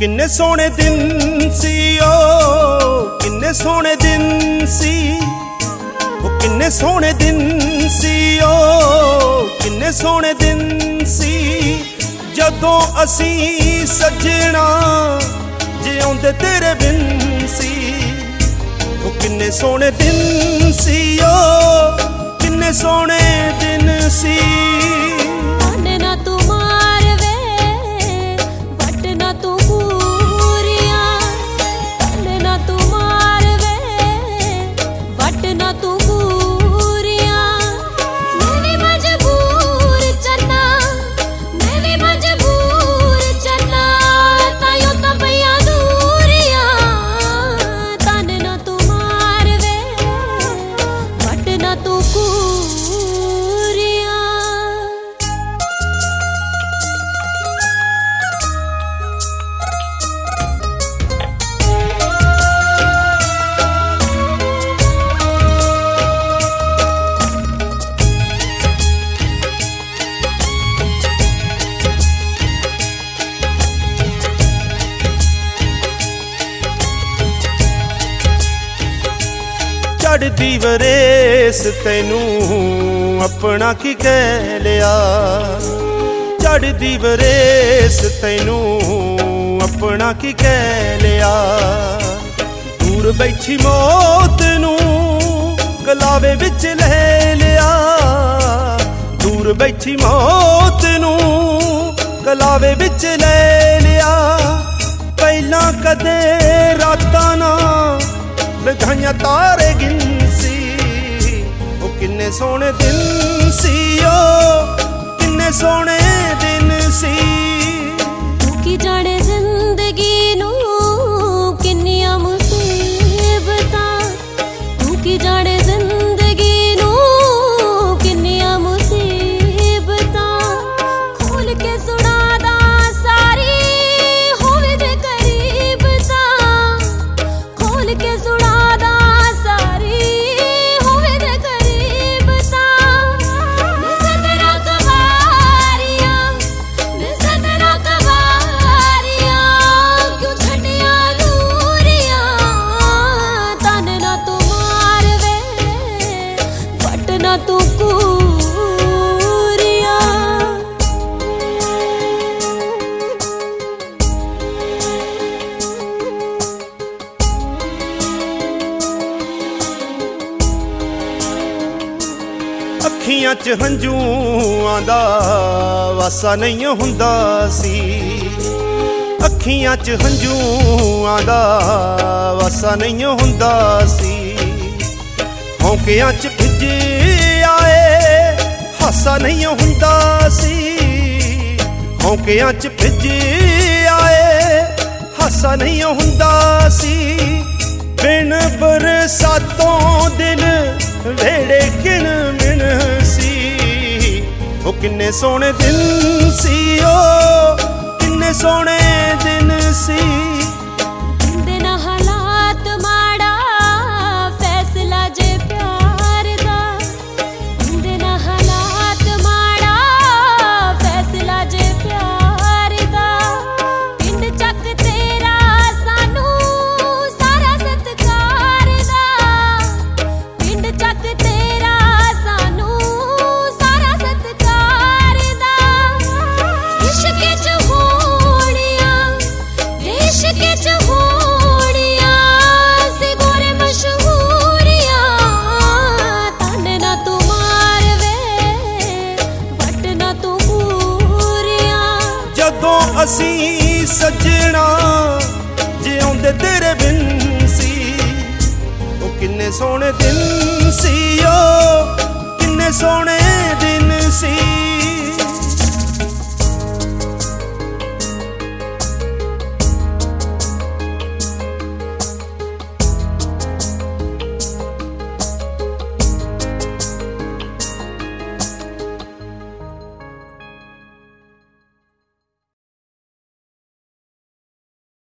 किन्ने सोहने दिन सी ओ किन्ने सोहने दिन सी ओ किन्ने सोहने दिन सी ओ किन्ने सोहने दिन सी जदों असी सजना जिउंदे तेरे बिन सी ओ किन्ने सोहने दिन सी ओ किन्ने सोहने दिन सी। चढ़दी वरेस तैनू अपना की कह लिया चढ़दी वरेस तैनू अपना की कह लिया दूर बैठी मौत नू गलावे विच ले लिया दूर बैठी मौत नू गलावे विच ले लिया पहला कदे रातां ना लगाइयां तारे गिन सी ओ किन्ने सोहने दिन सी ओ किन्ने सोहने दिन सी। तू की जाने जिंदगी नू किन्नियां मुसीबतां तू की जाने जिंदगी नू किन्नियां मुसीबतां खोल के सुना दा सारी होवे जे करीब तां खोल के सुना अखियां च हंझूआं दा वासा नहीं हुंदा सी अखियां च हंझूआं दा वासा नहीं हुंदा सी हौंकियां च भिजे आए हासा नहीं हुंदा सी हौंकियां च भिजे आए हासा नहीं हुंदा सी बिन बरसातों दिल वेड़े किन मिन सी ओ किन्ने सोहने दिन सी ओ किन्ने सोहने दिन सी। जिंदे ना हालात माड़ा फैसला जे प्यार दा जिंदे ना हालात माड़ा फैसला जे प्यार दा पिंड चक तेरा सानू सारा सत्कार दा पिंड चक तेरा सानू सारा सत्कार दा इश्क च होड़ियां इश्क च होड़ियां सी गोरे मशहूरियां तन ना तू मार वे वट ना तू पूरियां जदों असी सजना जिउंदे तेरे बिन सी ओ किन्ने सोहने दिन सी ओ